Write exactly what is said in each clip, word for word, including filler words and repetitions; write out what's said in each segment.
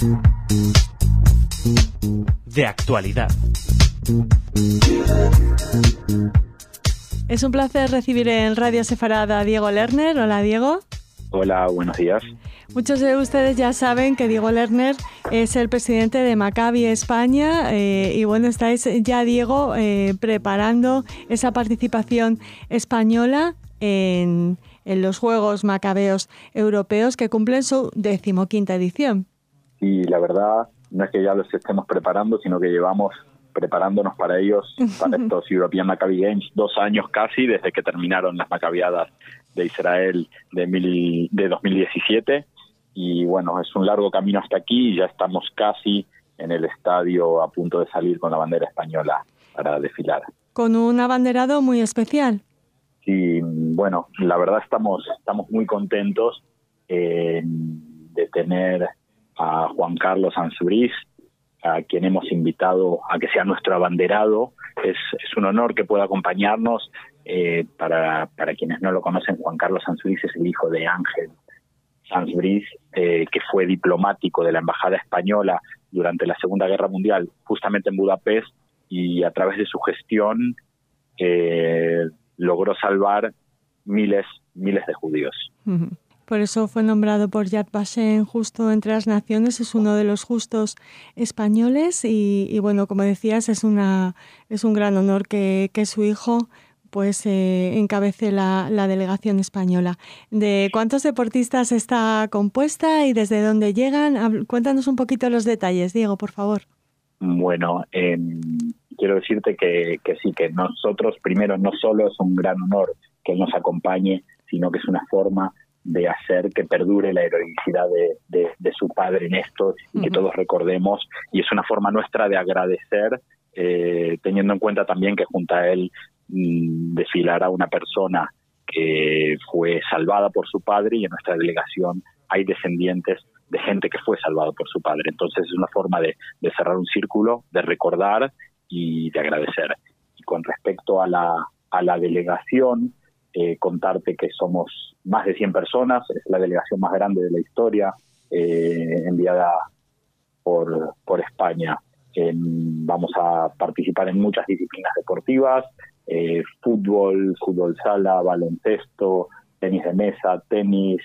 De actualidad. Es un placer recibir en Radio Sefarad a Diego Lerner. Hola, Diego. Hola, buenos días. Muchos de ustedes ya saben que Diego Lerner es el presidente de Maccabi España eh, y bueno, estáis ya, Diego, eh, preparando esa participación española en, en los Juegos Macabeos Europeos que cumplen su decimoquinta edición. Y la verdad no es que ya los estemos preparando, sino que llevamos preparándonos para ellos, para estos European Maccabi Games, dos años casi desde que terminaron las Macabiadas de Israel de, mil, de dos mil diecisiete. Y bueno, es un largo camino hasta aquí y ya estamos casi en el estadio a punto de salir con la bandera española para desfilar. Con un abanderado muy especial. Sí, bueno, la verdad estamos, estamos muy contentos eh, de tener a Juan Carlos Ansubris, a quien hemos invitado a que sea nuestro abanderado. Es, es un honor que pueda acompañarnos. Eh, para, para quienes no lo conocen, Juan Carlos Ansubris es el hijo de Ángel Ansubris, eh, que fue diplomático de la Embajada Española durante la Segunda Guerra Mundial, justamente en Budapest, y a través de su gestión eh, logró salvar miles, miles de judíos. Uh-huh. Por eso fue nombrado por Yad Vashem justo entre las naciones, es uno de los justos españoles y, y bueno, como decías, es una es un gran honor que, que su hijo pues eh, encabece la, la delegación española. ¿De cuántos deportistas está compuesta y desde dónde llegan? Cuéntanos un poquito los detalles, Diego, por favor. Bueno, eh, quiero decirte que, que sí, que nosotros primero no solo es un gran honor que él nos acompañe, sino que es una forma de hacer que perdure la heroicidad de, de, de su padre en esto y que uh-huh. todos recordemos, y es una forma nuestra de agradecer, eh, teniendo en cuenta también que junto a él mmm, desfilará una persona que fue salvada por su padre, y en nuestra delegación hay descendientes de gente que fue salvada por su padre. Entonces es una forma de, de cerrar un círculo, de recordar y de agradecer. Y con respecto a la, a la delegación, Eh, contarte que somos más de cien personas, es la delegación más grande de la historia eh, enviada por, por España. Eh, vamos a participar en muchas disciplinas deportivas, eh, fútbol, fútbol sala, baloncesto, tenis de mesa, tenis,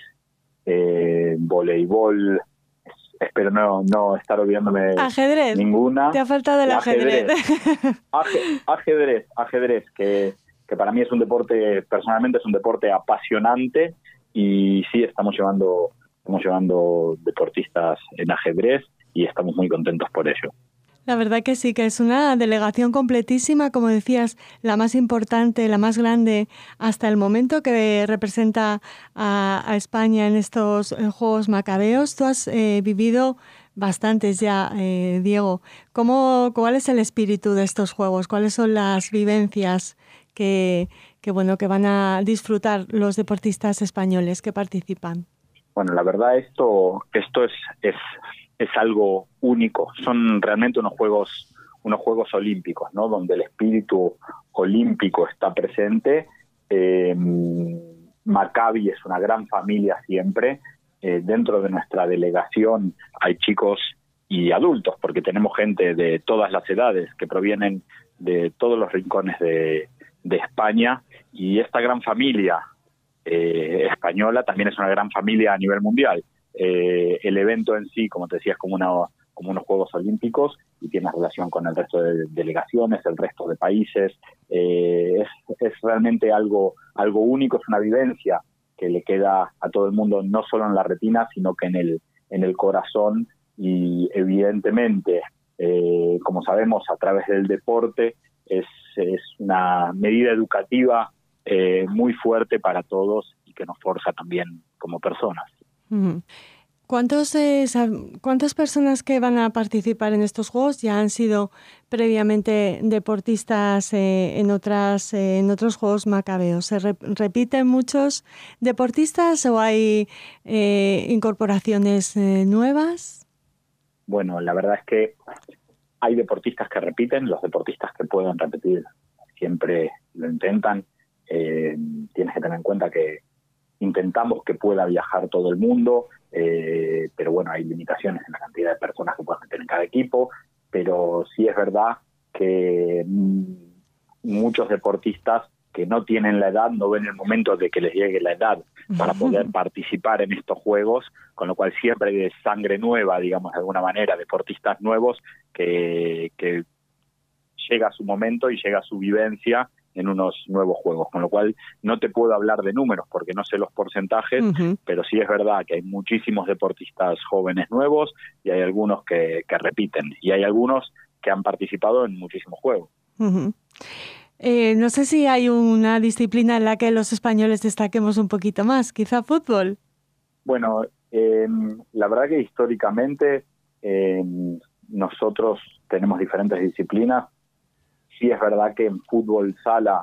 eh, voleibol. Espero no, no estar olvidándome ajedrez. Ninguna. Te ha faltado el ajedrez. Ajedrez, ajedrez, ajedrez que... que para mí es un deporte, personalmente es un deporte apasionante, y sí, estamos llevando, estamos llevando deportistas en ajedrez y estamos muy contentos por ello. La verdad que sí, que es una delegación completísima, como decías, la más importante, la más grande hasta el momento, que representa a, a España en estos Juegos Macabeos. Tú has eh, vivido bastantes ya, eh, Diego. ¿Cómo, ¿Cuál es el espíritu de estos Juegos? ¿Cuáles son las vivencias que, que, bueno, que van a disfrutar los deportistas españoles que participan? Bueno, la verdad esto, esto es, es, es algo único. Son realmente unos Juegos, unos Juegos Olímpicos, ¿no? Donde el espíritu olímpico está presente. Eh, Maccabi es una gran familia siempre. Eh, dentro de nuestra delegación hay chicos y adultos, porque tenemos gente de todas las edades que provienen de todos los rincones de de España, y esta gran familia eh, española también es una gran familia a nivel mundial. Eh, el evento en sí, como te decía, es como, una, como unos Juegos Olímpicos y tiene relación con el resto de delegaciones, el resto de países. Eh, es, es realmente algo, algo único, es una vivencia que le queda a todo el mundo, no solo en la retina, sino que en el, en el corazón, y evidentemente, eh, como sabemos, a través del deporte, es es una medida educativa eh, muy fuerte para todos y que nos forja también como personas. ¿Cuántos, eh, ¿Cuántas personas que van a participar en estos Juegos ya han sido previamente deportistas eh, en, otras, eh, en otros Juegos Macabeos? ¿Se re- repiten muchos deportistas o hay eh, incorporaciones eh, nuevas? Bueno, la verdad es que hay deportistas que repiten, los deportistas que pueden repetir siempre lo intentan. Eh, tienes que tener en cuenta que intentamos que pueda viajar todo el mundo, eh, pero bueno, bueno, hay limitaciones en la cantidad de personas que puedes meter en cada equipo, pero sí es verdad que mmm, muchos deportistas que no tienen la edad no ven el momento de que les llegue la edad para poder participar en estos juegos, con lo cual siempre hay sangre nueva, digamos, de alguna manera, deportistas nuevos que, que llega su momento y llega su vivencia en unos nuevos juegos, con lo cual no te puedo hablar de números porque no sé los porcentajes, uh-huh. pero sí es verdad que hay muchísimos deportistas jóvenes nuevos y hay algunos que, que repiten y hay algunos que han participado en muchísimos juegos. Uh-huh. Eh, no sé si hay una disciplina en la que los españoles destaquemos un poquito más, quizá fútbol. Bueno, eh, la verdad que históricamente eh, nosotros tenemos diferentes disciplinas. Sí es verdad que en fútbol sala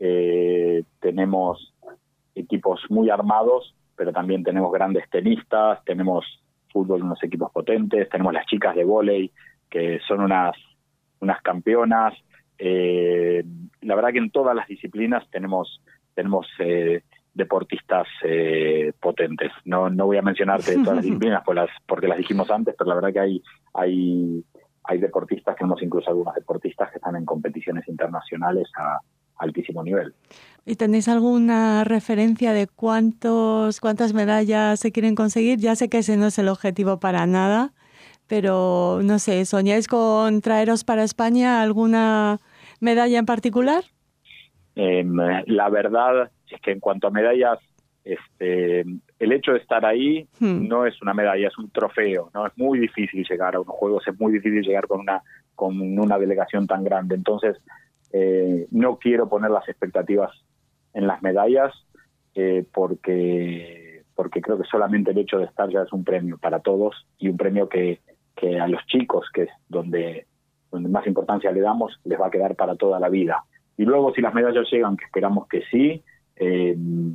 eh, tenemos equipos muy armados, pero también tenemos grandes tenistas, tenemos fútbol unos equipos potentes, tenemos las chicas de vóley que son unas, unas campeonas. Eh, la verdad que en todas las disciplinas tenemos tenemos eh, deportistas eh, potentes. No no voy a mencionarte todas las disciplinas por las, porque las dijimos antes, pero la verdad que hay hay hay deportistas, tenemos incluso algunos deportistas que están en competiciones internacionales a altísimo nivel. ¿Y tenéis alguna referencia de cuántos cuántas medallas se quieren conseguir? Ya sé que ese no es el objetivo para nada, pero no sé, ¿soñáis con traeros para España alguna medalla en particular? Eh, la verdad es que en cuanto a medallas, este, el hecho de estar ahí hmm. no es una medalla, es un trofeo, ¿no? Es muy difícil llegar a unos juegos, es muy difícil llegar con una con una delegación tan grande. Entonces, eh, no quiero poner las expectativas en las medallas eh, porque porque creo que solamente el hecho de estar ya es un premio para todos y un premio que, que a los chicos, que es donde donde más importancia le damos, les va a quedar para toda la vida. Y luego, si las medallas llegan, que esperamos que sí, eh,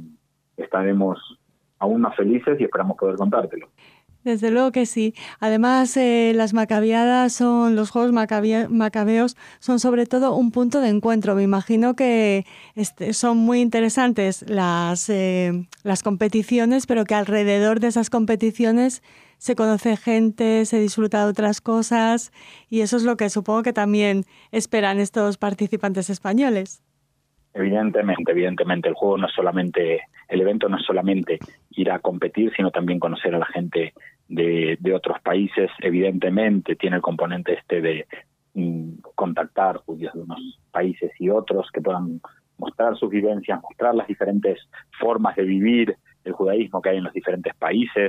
estaremos aún más felices y esperamos poder contártelo. Desde luego que sí. Además, eh, las macabiadas son, los Juegos Macabie- Macabeos son sobre todo un punto de encuentro. Me imagino que este, son muy interesantes las, eh, las competiciones, pero que alrededor de esas competiciones se conoce gente, se disfruta de otras cosas y eso es lo que supongo que también esperan estos participantes españoles. Evidentemente, evidentemente, el juego no es solamente, el evento no es solamente ir a competir, sino también conocer a la gente de, de otros países. Evidentemente tiene el componente este de mm, contactar judíos de unos países y otros que puedan mostrar sus vivencias, mostrar las diferentes formas de vivir el judaísmo que hay en los diferentes países,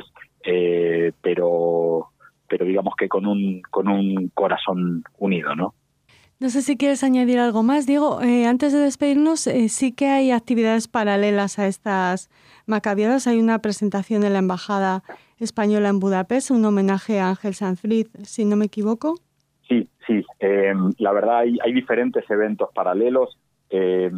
eh, pero pero digamos que con un con un corazón unido, ¿no? No sé si quieres añadir algo más, Diego. Eh, antes de despedirnos, eh, sí que hay actividades paralelas a estas macabiadas. Hay una presentación en la Embajada Española en Budapest, un homenaje a Ángel Sanfriz, si no me equivoco. Sí, sí. Eh, la verdad hay, hay diferentes eventos paralelos. Eh,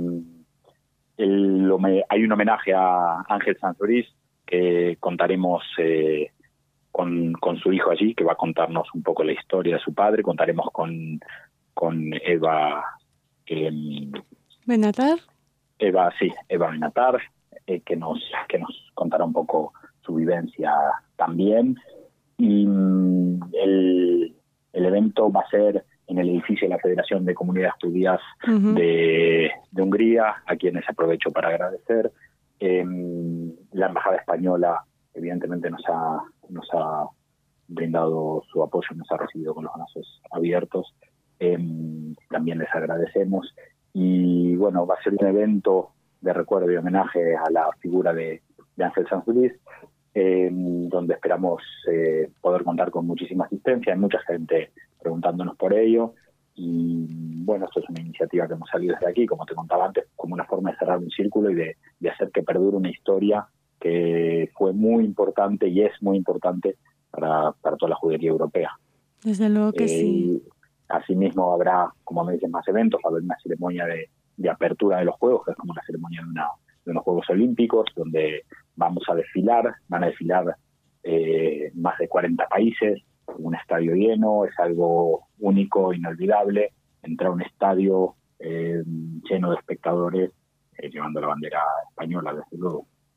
el, hay un homenaje a Ángel Sanfriz que contaremos eh, con, con su hijo allí, que va a contarnos un poco la historia de su padre. Contaremos con con Eva eh, Benatar. Eva, sí, Eva Benatar, eh, que nos que nos contará un poco su vivencia también. Y mm, el, el evento va a ser en el edificio de la Federación de Comunidades Judías uh-huh. de, de Hungría, a quienes aprovecho para agradecer. Eh, la Embajada Española, evidentemente, nos ha, nos ha brindado su apoyo, nos ha recibido con los brazos abiertos. Eh, también les agradecemos y bueno, va a ser un evento de recuerdo y homenaje a la figura de, de Ángel Sanfriz, eh, donde esperamos eh, poder contar con muchísima asistencia. Hay mucha gente preguntándonos por ello y bueno, esto es una iniciativa que hemos salido desde aquí, como te contaba antes, como una forma de cerrar un círculo y de, de hacer que perdure una historia que fue muy importante y es muy importante para, para toda la judería europea. Desde luego que eh, sí. Asimismo habrá, como me dicen, más eventos, va a haber una ceremonia de, de apertura de los Juegos, que es como una ceremonia de, una, de unos Juegos Olímpicos, donde vamos a desfilar, van a desfilar eh, más de cuarenta países, un estadio lleno, es algo único, inolvidable, entrar a un estadio eh, lleno de espectadores, eh, llevando la bandera española, desde luego.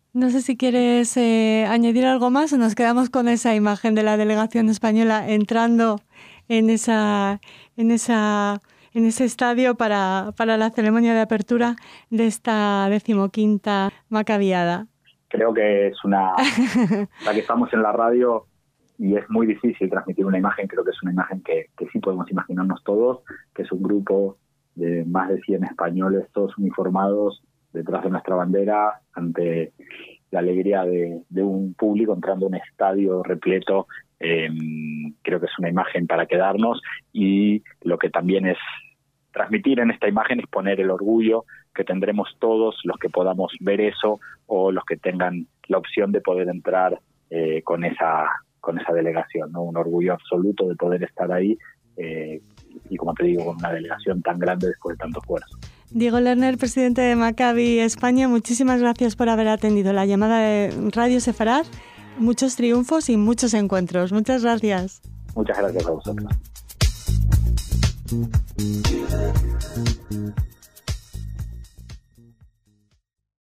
No sé si quieres eh, añadir algo más o nos quedamos con esa imagen de la delegación española entrando en esa, en esa, en ese estadio para, para la ceremonia de apertura de esta decimoquinta Macabiada. Creo que es una... ya que estamos en la radio y es muy difícil transmitir una imagen, creo que es una imagen que, que sí podemos imaginarnos todos, que es un grupo de más de cien españoles, todos uniformados, detrás de nuestra bandera, ante la alegría de, de un público entrando a un estadio repleto. Eh, creo que es una imagen para quedarnos, y lo que también es transmitir en esta imagen es poner el orgullo que tendremos todos los que podamos ver eso, o los que tengan la opción de poder entrar eh, con esa con esa delegación, ¿no? Un orgullo absoluto de poder estar ahí, eh, y como te digo, con una delegación tan grande después de tanto esfuerzo. Diego Lerner, presidente de Maccabi España, muchísimas gracias por haber atendido la llamada de Radio Sefarad. Muchos triunfos y muchos encuentros. Muchas gracias. Muchas gracias a vosotros.